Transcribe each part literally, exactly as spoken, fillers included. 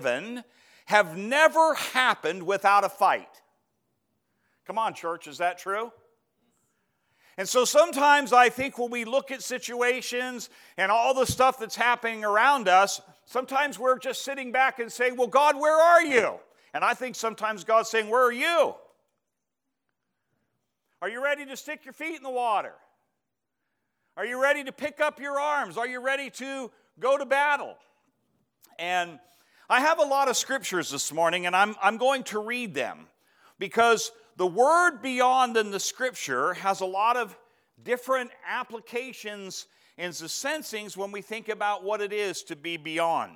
given have never happened without a fight. Come on, church, is that true? And so sometimes I think when we look at situations and all the stuff that's happening around us, sometimes we're just sitting back and saying, well, God, where are you? And I think sometimes God's saying, where are you? Are you ready to stick your feet in the water? Are you ready to pick up your arms? Are you ready to go to battle? And I have a lot of scriptures this morning, and I'm, I'm going to read them because the word beyond in the scripture has a lot of different applications and sensings when we think about what it is to be beyond.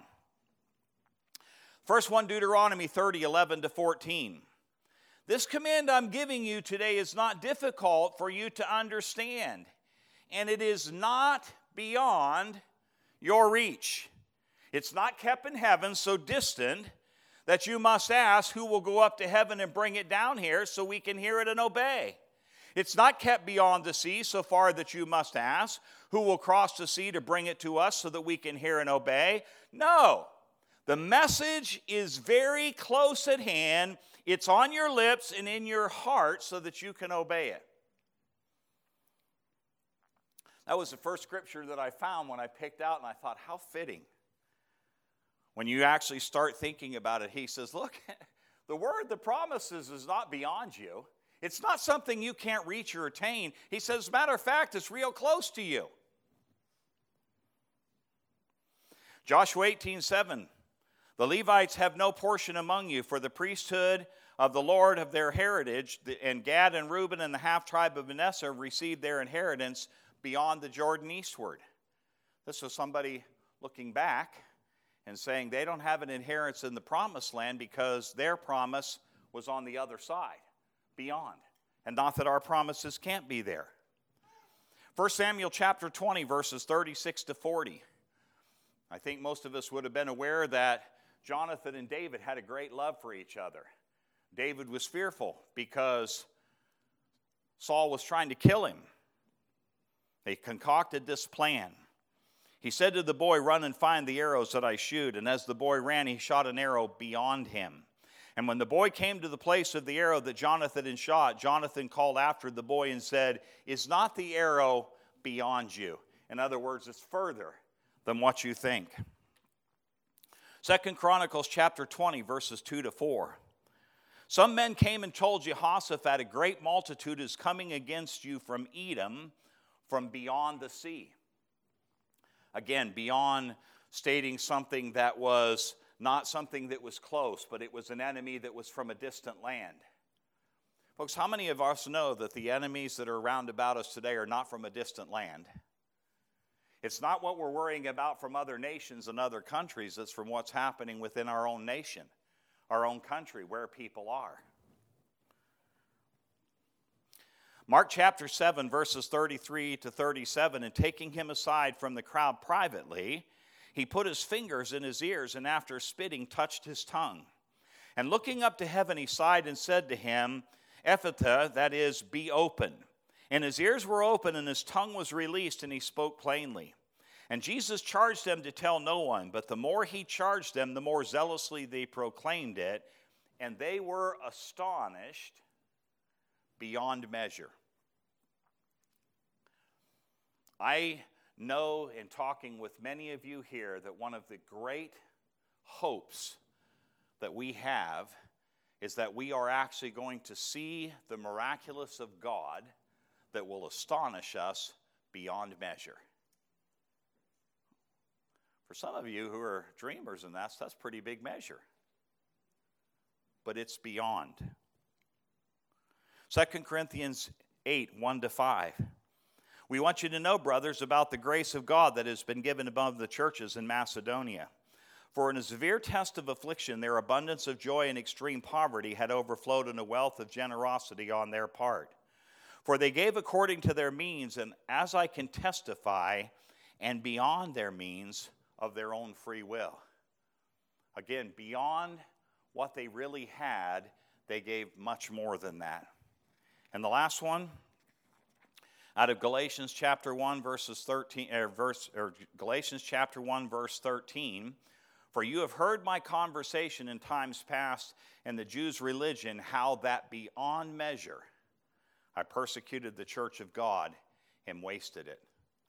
First one, Deuteronomy thirty, eleven to fourteen. This command I'm giving you today is not difficult for you to understand, and it is not beyond your reach. It's not kept in heaven so distant that you must ask who will go up to heaven and bring it down here so we can hear it and obey. It's not kept beyond the sea so far that you must ask who will cross the sea to bring it to us so that we can hear and obey. No, the message is very close at hand. It's on your lips and in your heart so that you can obey it. That was the first scripture that I found when I picked out, and I thought, how fitting. When you actually start thinking about it, he says, look, the word, the promises is not beyond you. It's not something you can't reach or attain. He says, as a matter of fact, it's real close to you. Joshua eighteen, seven. The Levites have no portion among you, for the priesthood of the Lord of their heritage, and Gad and Reuben and the half-tribe of Manasseh received their inheritance beyond the Jordan eastward. This was somebody looking back and saying they don't have an inheritance in the promised land because their promise was on the other side, beyond. And not that our promises can't be there. First Samuel chapter twenty, verses thirty-six to forty. I think most of us would have been aware that Jonathan and David had a great love for each other. David was fearful because Saul was trying to kill him. They concocted this plan. He said to the boy, run and find the arrows that I shoot. And as the boy ran, he shot an arrow beyond him. And when the boy came to the place of the arrow that Jonathan had shot, Jonathan called after the boy and said, is not the arrow beyond you? In other words, it's further than what you think. Second Chronicles chapter twenty, verses two to four. Some men came and told Jehoshaphat, a great multitude is coming against you from Edom, from beyond the sea. Again, beyond stating something that was not something that was close, but it was an enemy that was from a distant land. Folks, how many of us know that the enemies that are around about us today are not from a distant land? It's not what we're worrying about from other nations and other countries. It's from what's happening within our own nation, our own country, where people are. Mark chapter seven, verses thirty-three to thirty-seven, and taking him aside from the crowd privately, he put his fingers in his ears, and after spitting, touched his tongue. And looking up to heaven, he sighed and said to him, Ephphatha, that is, be open. And his ears were open, and his tongue was released, and he spoke plainly. And Jesus charged them to tell no one, but the more he charged them, the more zealously they proclaimed it, and they were astonished beyond measure. I know in talking with many of you here that one of the great hopes that we have is that we are actually going to see the miraculous of God that will astonish us beyond measure. For some of you who are dreamers in that, that's pretty big measure. But it's beyond. Second Corinthians eight, one to five. We want you to know, brothers, about the grace of God that has been given among the churches in Macedonia. For in a severe test of affliction, their abundance of joy and extreme poverty had overflowed in a wealth of generosity on their part. For they gave according to their means, and as I can testify, and beyond their means of their own free will. Again, beyond what they really had, they gave much more than that. And the last one, out of Galatians chapter one, verses thirteen, or verse, or Galatians chapter one, verse thirteen, For you have heard my conversation in times past in the Jews' religion, how that beyond measure I persecuted the church of God and wasted it.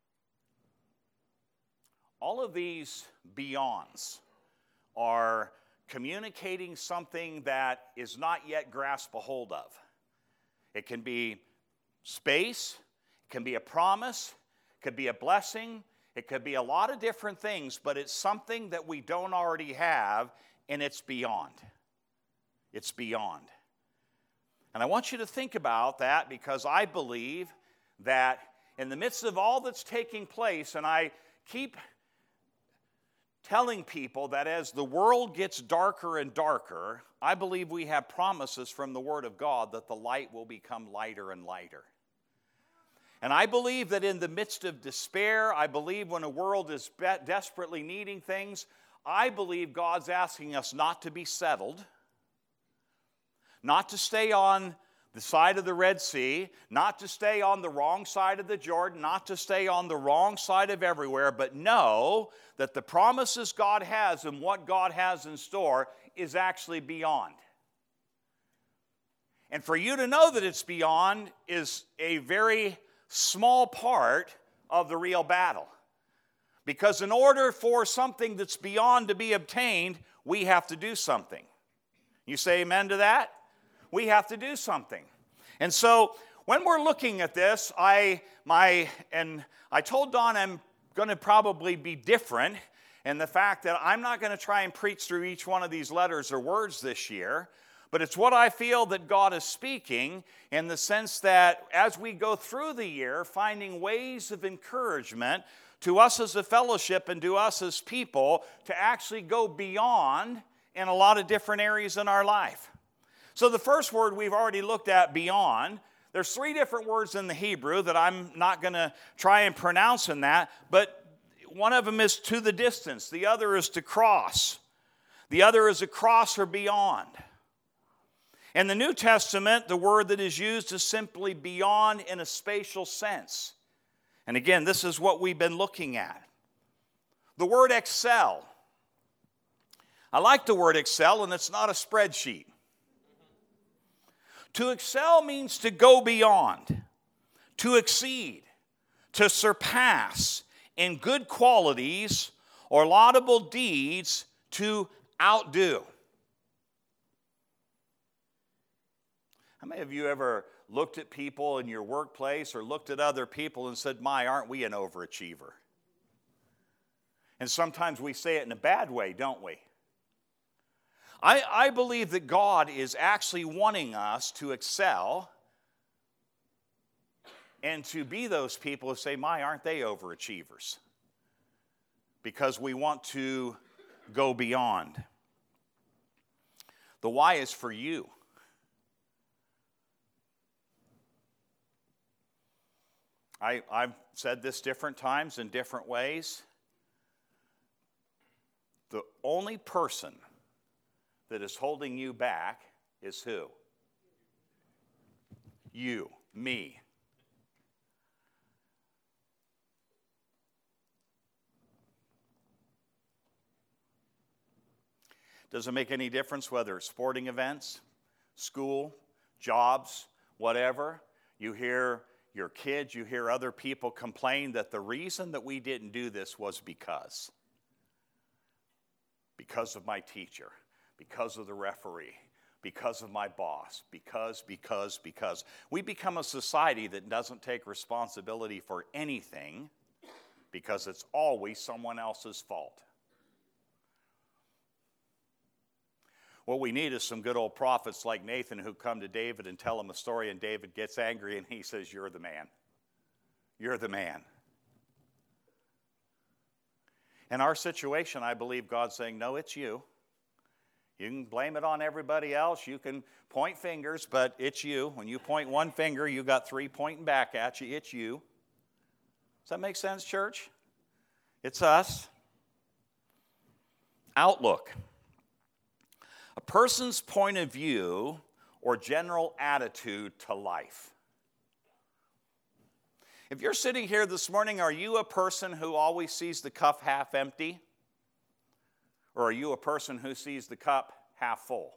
All of these beyonds are communicating something that is not yet grasped a hold of. It can be space, it can be a promise, it could be a blessing, it could be a lot of different things, but it's something that we don't already have, and it's beyond. It's beyond. And I want you to think about that, because I believe that in the midst of all that's taking place, and I keep telling people that as the world gets darker and darker, I believe we have promises from the Word of God that the light will become lighter and lighter. And I believe that in the midst of despair, I believe when a world is be- desperately needing things, I believe God's asking us not to be settled, not to stay on the side of the Red Sea, not to stay on the wrong side of the Jordan, not to stay on the wrong side of everywhere, but know that the promises God has and what God has in store is actually beyond. And for you to know that it's beyond is a very small part of the real battle. Because in order for something that's beyond to be obtained, we have to do something. You say amen to that? We have to do something. And so when we're looking at this, I my and I told Don I'm going to probably be different in the fact that I'm not going to try and preach through each one of these letters or words this year, but it's what I feel that God is speaking in the sense that as we go through the year, finding ways of encouragement to us as a fellowship and to us as people to actually go beyond in a lot of different areas in our life. So the first word we've already looked at, beyond. There's three different words in the Hebrew that I'm not going to try and pronounce in that, but one of them is to the distance. The other is to cross. The other is across or beyond. In the New Testament, the word that is used is simply beyond in a spatial sense. And again, this is what we've been looking at. The word excel. I like the word excel, and it's not a spreadsheet. To excel means to go beyond, to exceed, to surpass in good qualities or laudable deeds, to outdo. How many of you ever looked at people in your workplace or looked at other people and said, my, aren't we an overachiever? And sometimes we say it in a bad way, don't we? I, I believe that God is actually wanting us to excel and to be those people who say, my, aren't they overachievers? Because we want to go beyond. The why is for you. I, I've said this different times in different ways. The only person that is holding you back is who? You, me. Doesn't make any difference whether it's sporting events, school, jobs, whatever. You hear your kids, you hear other people complain that the reason that we didn't do this was because. Because of my teacher. Because of the referee, because of my boss, because, because, because. We become a society that doesn't take responsibility for anything because it's always someone else's fault. What we need is some good old prophets like Nathan who come to David and tell him a story, and David gets angry and he says, you're the man. You're the man. In our situation, I believe God's saying, no, it's you. You can blame it on everybody else. You can point fingers, but it's you. When you point one finger, you got three pointing back at you. It's you. Does that make sense, church? It's us. Outlook. A person's point of view or general attitude to life. If you're sitting here this morning, are you a person who always sees the cup half empty? Or are you a person who sees the cup half full?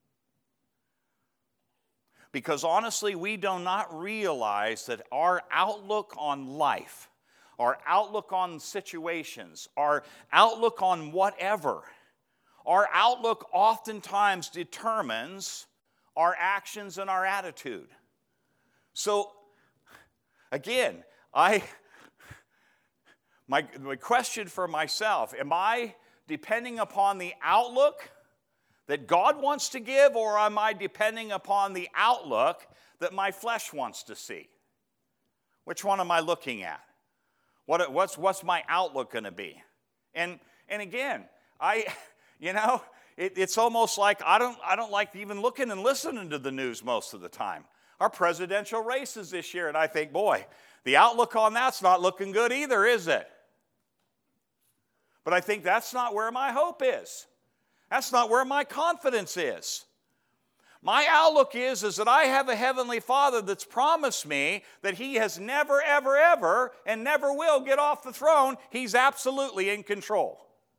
Because honestly, we do not realize that our outlook on life, our outlook on situations, our outlook on whatever, our outlook oftentimes determines our actions and our attitude. So, again, I, my, my question for myself, am I depending upon the outlook that God wants to give, or am I depending upon the outlook that my flesh wants to see? Which one am I looking at? What, what's, what's my outlook going to be? And, and again, I, you know, it, it's almost like I don't, I don't like even looking and listening to the news most of the time. Our presidential races this year, and I think, boy, the outlook on that's not looking good either, is it? But I think that's not where my hope is. That's not where my confidence is. My outlook is, is that I have a heavenly Father that's promised me that He has never, ever, ever, and never will get off the throne. He's absolutely in control.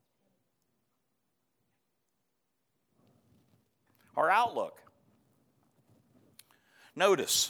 Our outlook. Notice,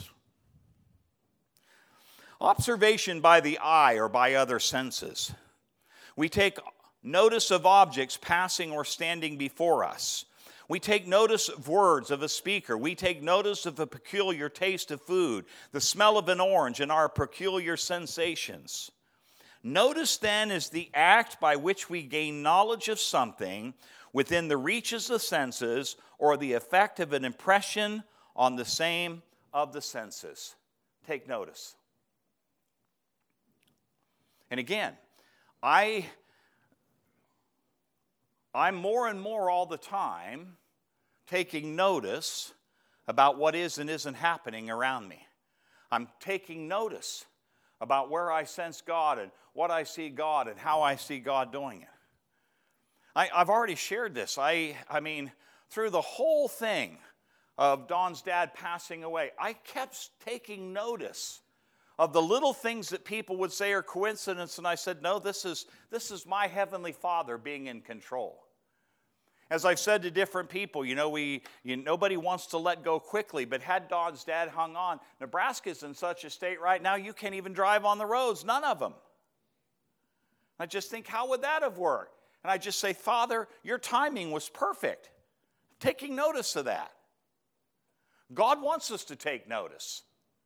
observation by the eye or by other senses. We take notice of objects passing or standing before us. We take notice of words of a speaker. We take notice of a peculiar taste of food, the smell of an orange, and our peculiar sensations. Notice then is the act by which we gain knowledge of something within the reaches of the senses, or the effect of an impression on the same of the senses. Take notice. And again, I, I'm more and more all the time taking notice about what is and isn't happening around me. I'm taking notice about where I sense God and what I see God and how I see God doing it. I, I've already shared this. I, I mean, through the whole thing of Don's dad passing away, I kept taking notice of the little things that people would say are coincidence, and I said, no, this is, this is my heavenly Father being in control. As I've said to different people, you know, we you, nobody wants to let go quickly, but had Don's dad hung on, Nebraska's in such a state right now, you can't even drive on the roads, none of them. I just think, how would that have worked? And I just say, Father, your timing was perfect. Taking notice of that. God wants us to take notice.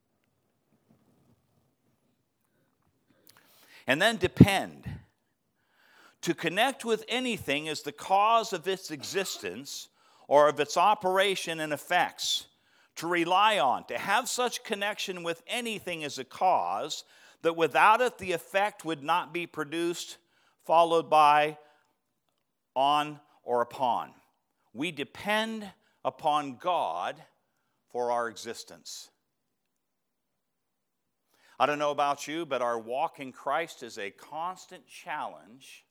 And then depend. To connect with anything is the cause of its existence or of its operation and effects. To rely on, to have such connection with anything is a cause that without it the effect would not be produced, followed by, on, or upon. We depend upon God for our existence. I don't know about you, but our walk in Christ is a constant challenge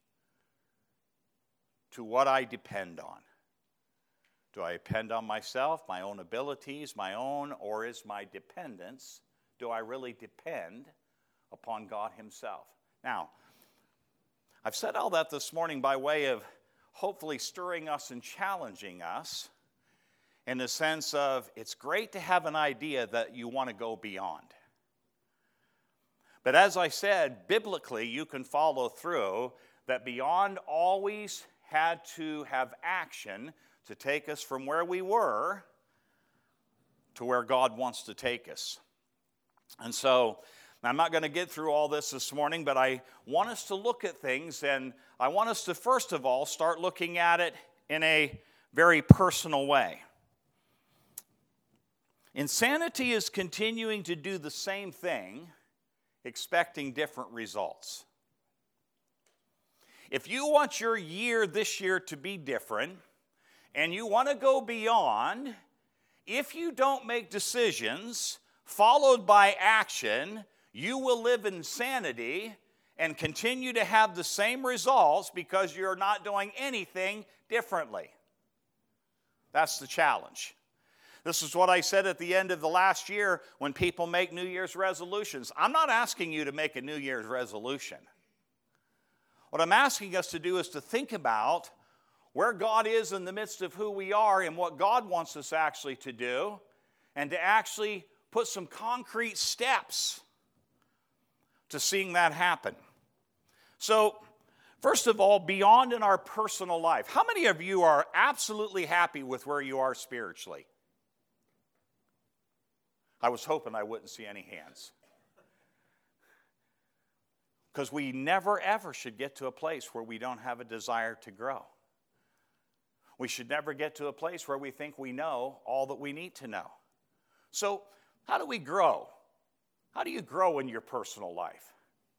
to what I depend on. Do I depend on myself, my own abilities, my own, or is my dependence, do I really depend upon God Himself? Now, I've said all that this morning by way of hopefully stirring us and challenging us in the sense of it's great to have an idea that you want to go beyond. But as I said, biblically, you can follow through that beyond always had to have action to take us from where we were to where God wants to take us. And so, I'm not going to get through all this this morning, but I want us to look at things, and I want us to first of all start looking at it in a very personal way. Insanity is continuing to do the same thing, expecting different results. If you want your year this year to be different, and you want to go beyond, if you don't make decisions followed by action, you will live in insanity and continue to have the same results because you're not doing anything differently. That's the challenge. This is what I said at the end of the last year when people make New Year's resolutions. I'm not asking you to make a New Year's resolution. What I'm asking us to do is to think about where God is in the midst of who we are and what God wants us actually to do, and to actually put some concrete steps to seeing that happen. So, first of all, beyond in our personal life, how many of you are absolutely happy with where you are spiritually? I was hoping I wouldn't see any hands. Because we never, ever should get to a place where we don't have a desire to grow. We should never get to a place where we think we know all that we need to know. So, how do we grow? How do you grow in your personal life?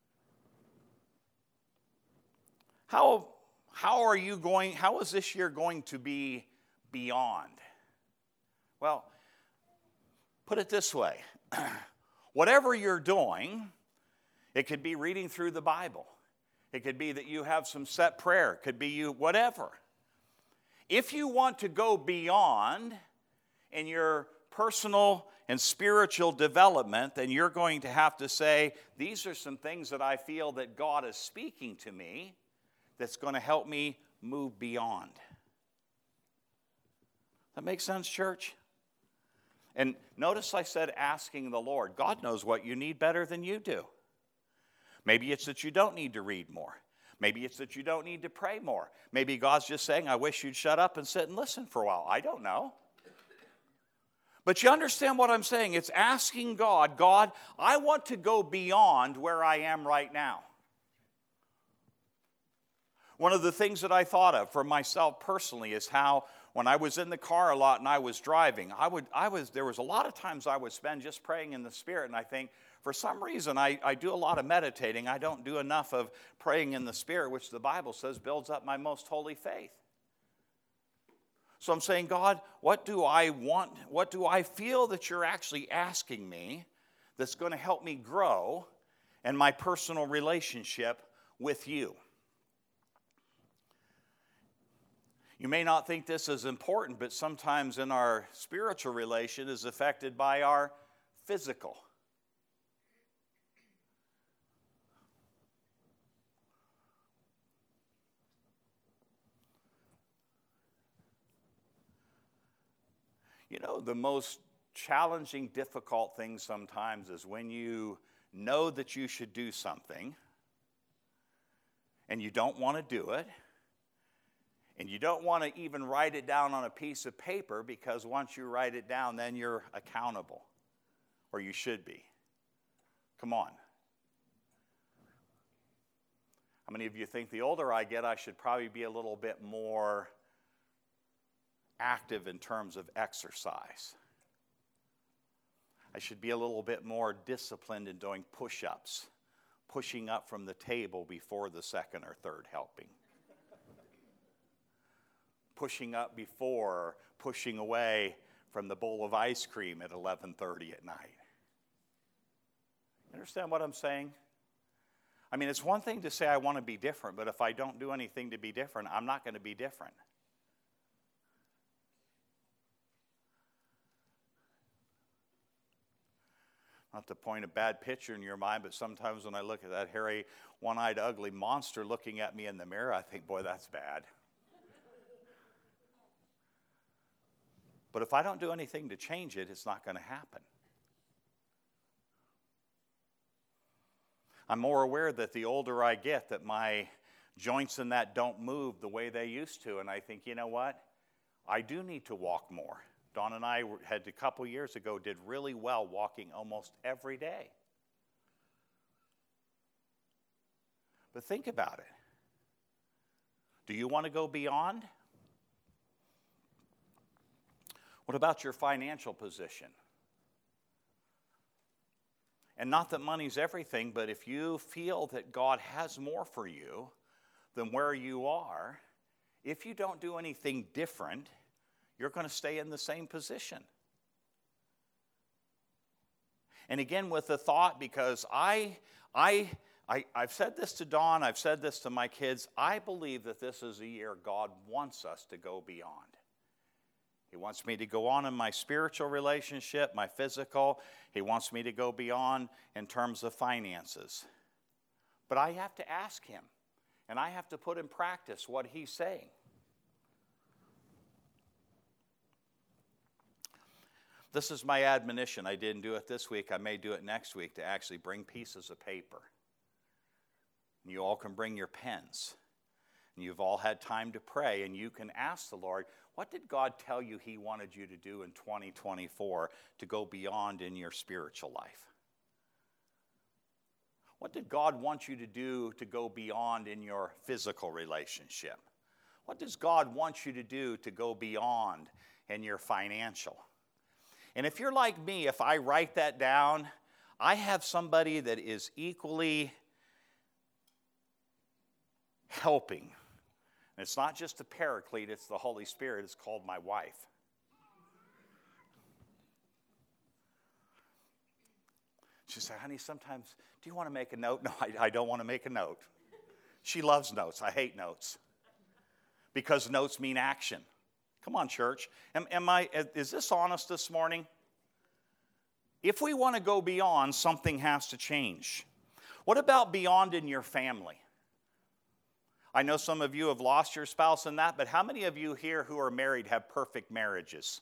How, how are you going, how is this year going to be beyond? Well, put it this way. Whatever you're doing, it could be reading through the Bible. It could be that you have some set prayer. It could be you, whatever. If you want to go beyond in your personal and spiritual development, then you're going to have to say, these are some things that I feel that God is speaking to me that's going to help me move beyond. That makes sense, church? And notice I said asking the Lord. God knows what you need better than you do. Maybe it's that you don't need to read more. Maybe it's that you don't need to pray more. Maybe God's just saying, I wish you'd shut up and sit and listen for a while. I don't know. But you understand what I'm saying? It's asking God, God, I want to go beyond where I am right now. One of the things that I thought of for myself personally is how when I was in the car a lot and I was driving, I would, I was, there was a lot of times I would spend just praying in the Spirit, and I think, for some reason, I, I do a lot of meditating. I don't do enough of praying in the Spirit, which the Bible says builds up my most holy faith. So I'm saying, God, what do I want? What do I feel that you're actually asking me that's going to help me grow in my personal relationship with you? You may not think this is important, but sometimes in our spiritual relation is affected by our physical. You know, the most challenging, difficult thing sometimes is when you know that you should do something and you don't want to do it, and you don't want to even write it down on a piece of paper, because once you write it down, then you're accountable, or you should be. Come on. How many of you think the older I get, I should probably be a little bit more active in terms of exercise? I should be a little bit more disciplined in doing push-ups, pushing up from the table before the second or third helping. Pushing up before, pushing away from the bowl of ice cream at eleven thirty at night. Understand what I'm saying? I mean, it's one thing to say I want to be different, but if I don't do anything to be different, I'm not going to be different. Not to point a bad picture in your mind, but sometimes when I look at that hairy, one-eyed, ugly monster looking at me in the mirror, I think, boy, that's bad. But if I don't do anything to change it, it's not going to happen. I'm more aware that the older I get, that my joints in that don't move the way they used to. And I think, you know what? I do need to walk more. Dawn and I had a couple years ago did really well walking almost every day. But think about it. Do you want to go beyond? What about your financial position? And not that money's everything, but if you feel that God has more for you than where you are, if you don't do anything different, you're going to stay in the same position. And again, with the thought, because I, I, I, I've said this to Dawn, I've said this to my kids, I believe that this is a year God wants us to go beyond. He wants me to go on in my spiritual relationship, my physical. He wants me to go beyond in terms of finances. But I have to ask him, and I have to put in practice what he's saying. This is my admonition. I didn't do it this week. I may do it next week, to actually bring pieces of paper. And you all can bring your pens. And you've all had time to pray, and you can ask the Lord, what did God tell you he wanted you to do in twenty twenty-four to go beyond in your spiritual life? What did God want you to do to go beyond in your physical relationship? What does God want you to do to go beyond in your financial? And if you're like me, if I write that down, I have somebody that is equally helping. And it's not just the Paraclete, it's the Holy Spirit. It's called my wife. She said, honey, sometimes, do you want to make a note? No, I, I don't want to make a note. She loves notes. I hate notes. Because notes mean action. Come on, church. Am, am I, is this honest this morning? If we want to go beyond, something has to change. What about beyond in your family? I know some of you have lost your spouse in that, but how many of you here who are married have perfect marriages?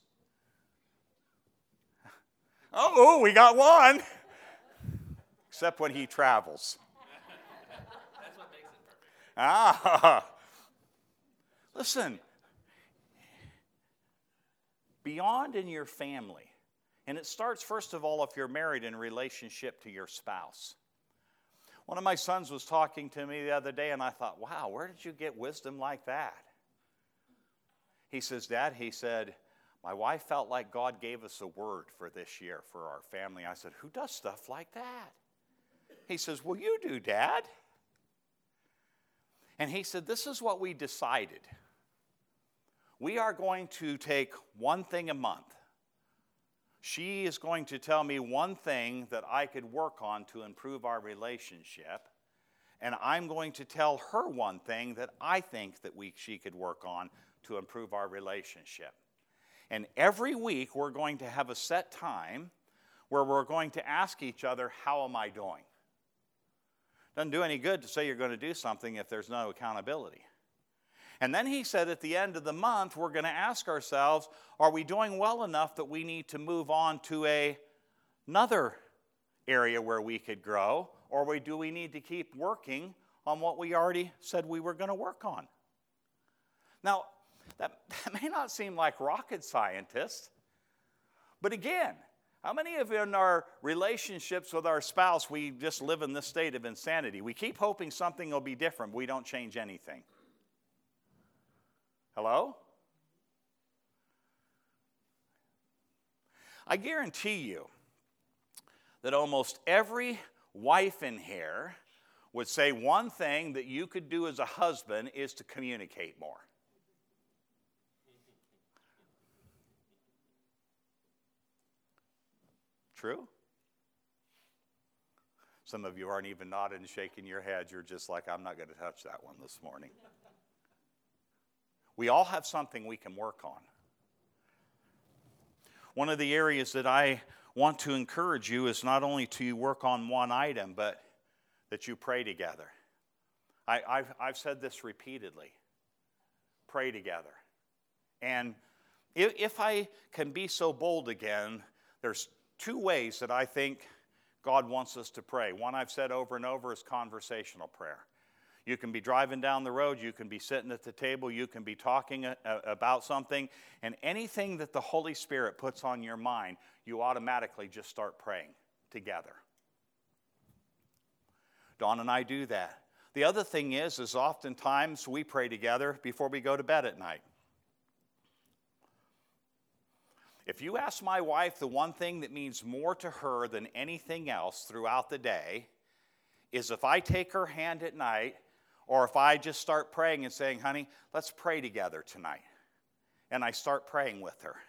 Oh, we got one. Except when he travels. That's what makes it perfect. Ah. Listen. Beyond in your family. And it starts, first of all, if you're married, in relationship to your spouse. One of my sons was talking to me the other day, and I thought, wow, where did you get wisdom like that? He says, Dad, he said, my wife felt like God gave us a word for this year for our family. I said, who does stuff like that? He says, well, you do, Dad. And he said, this is what we decided. We are going to take one thing a month. She is going to tell me one thing that I could work on to improve our relationship. And I'm going to tell her one thing that I think that we, she could work on to improve our relationship. And every week we're going to have a set time where we're going to ask each other, how am I doing? Doesn't do any good to say you're going to do something if there's no accountability. And then he said at the end of the month, we're going to ask ourselves, are we doing well enough that we need to move on to a, another area where we could grow, or we, do we need to keep working on what we already said we were going to work on? Now, that, that may not seem like rocket scientists, but again, how many of in our relationships with our spouse, we just live in this state of insanity? We keep hoping something will be different, but we don't change anything. Hello? I guarantee you that almost every wife in here would say one thing that you could do as a husband is to communicate more. True? Some of you aren't even nodding and shaking your heads. You're just like, I'm not going to touch that one this morning. We all have something we can work on. One of the areas that I want to encourage you is not only to work on one item, but that you pray together. I, I've, I've said this repeatedly. Pray together. And if, if I can be so bold again, there's two ways that I think God wants us to pray. One I've said over and over is conversational prayer. You can be driving down the road, you can be sitting at the table, you can be talking a, a, about something, and anything that the Holy Spirit puts on your mind, you automatically just start praying together. Dawn and I do that. The other thing is, is oftentimes we pray together before we go to bed at night. If you ask my wife, the one thing that means more to her than anything else throughout the day is if I take her hand at night, or if I just start praying and saying, honey, let's pray together tonight. And I start praying with her.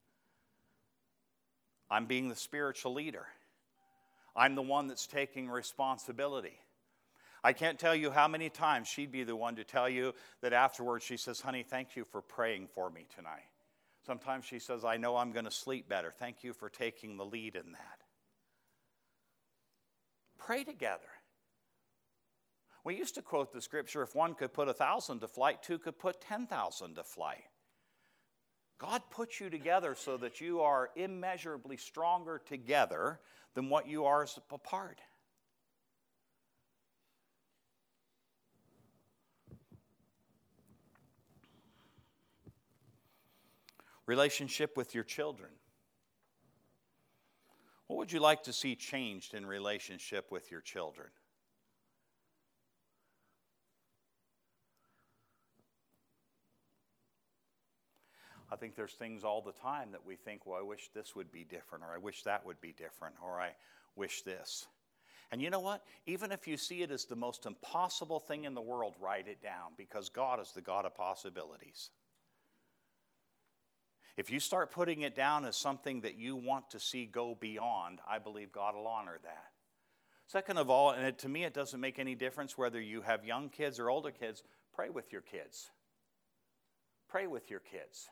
I'm being the spiritual leader. I'm the one that's taking responsibility. I can't tell you how many times she'd be the one to tell you that afterwards she says, honey, thank you for praying for me tonight. Sometimes she says, I know I'm going to sleep better. Thank you for taking the lead in that. Pray together. We used to quote the scripture, if one could put a thousand to flight, two could put ten thousand to flight. God put you together so that you are immeasurably stronger together than what you are as apart. Relationship with your children. What would you like to see changed in relationship with your children? I think there's things all the time that we think, well, I wish this would be different, or I wish that would be different, or I wish this. And you know what? Even if you see it as the most impossible thing in the world, write it down, because God is the God of possibilities. If you start putting it down as something that you want to see go beyond, I believe God will honor that. Second of all, and it, to me it doesn't make any difference whether you have young kids or older kids, pray with your kids. Pray with your kids.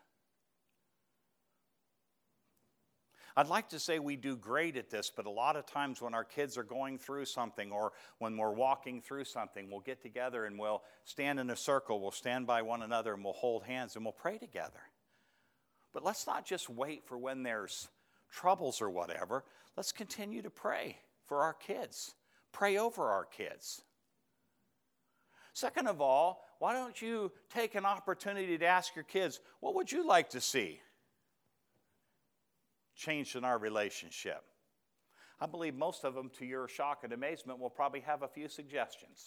I'd like to say we do great at this, but a lot of times when our kids are going through something or when we're walking through something, we'll get together and we'll stand in a circle, we'll stand by one another and we'll hold hands and we'll pray together. But let's not just wait for when there's troubles or whatever. Let's continue to pray for our kids. Pray over our kids. Second of all, why don't you take an opportunity to ask your kids, what would you like to see changed in our relationship? I believe most of them, to your shock and amazement, will probably have a few suggestions.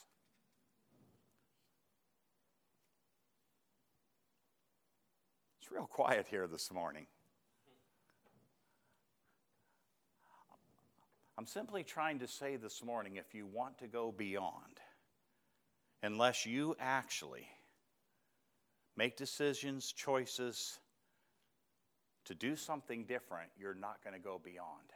It's real quiet here this morning. I'm simply trying to say this morning, if you want to go beyond, unless you actually make decisions, choices, to do something different, you're not going to go beyond.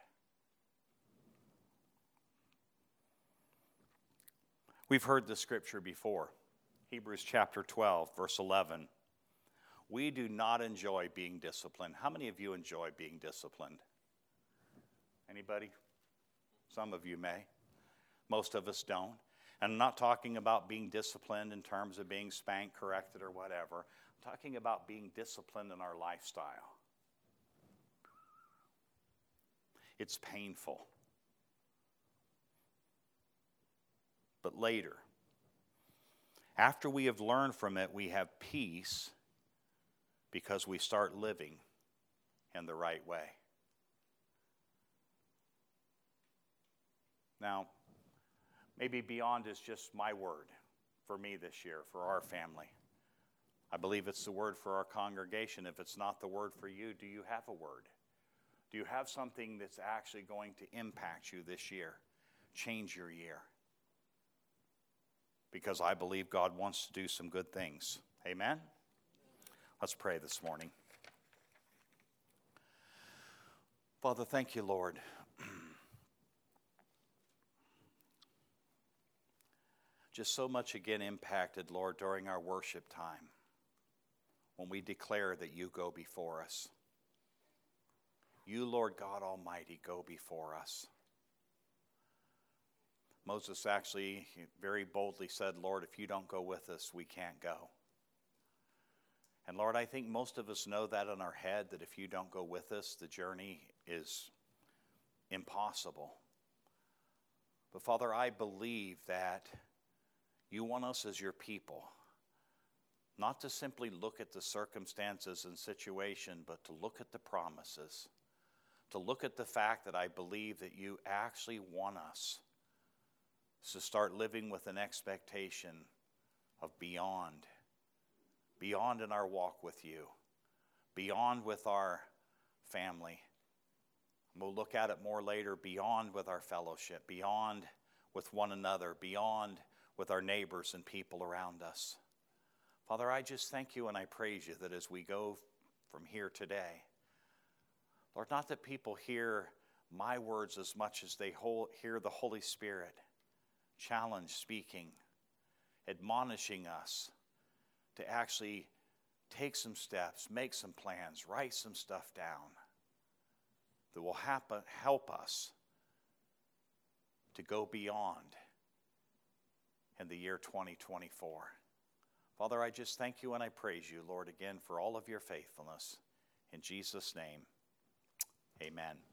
We've heard the scripture before. Hebrews chapter twelve, verse eleven. We do not enjoy being disciplined. How many of you enjoy being disciplined? Anybody? Some of you may. Most of us don't. And I'm not talking about being disciplined in terms of being spanked, corrected, or whatever. I'm talking about being disciplined in our lifestyle. It's painful. But later, after we have learned from it, we have peace because we start living in the right way. Now, maybe beyond is just my word for me this year, for our family. I believe it's the word for our congregation. If it's not the word for you, do you have a word? Do you have something that's actually going to impact you this year? Change your year. Because I believe God wants to do some good things. Amen? Let's pray this morning. Father, thank you, Lord. Just so much again impacted, Lord, during our worship time when we declare that you go before us. You, Lord God Almighty, go before us. Moses actually very boldly said, Lord, if you don't go with us, we can't go. And Lord, I think most of us know that in our head, that if you don't go with us, the journey is impossible. But Father, I believe that you want us as your people, not to simply look at the circumstances and situation, but to look at the promises, to look at the fact that I believe that you actually want us to start living with an expectation of beyond, beyond in our walk with you, beyond with our family. We'll look at it more later, beyond with our fellowship, beyond with one another, beyond with our neighbors and people around us. Father, I just thank you and I praise you that as we go from here today, Lord, not that people hear my words as much as they hear the Holy Spirit challenge, speaking, admonishing us to actually take some steps, make some plans, write some stuff down that will happen, help us to go beyond in the year twenty twenty-four. Father, I just thank you and I praise you, Lord, again for all of your faithfulness. In Jesus' name, amen.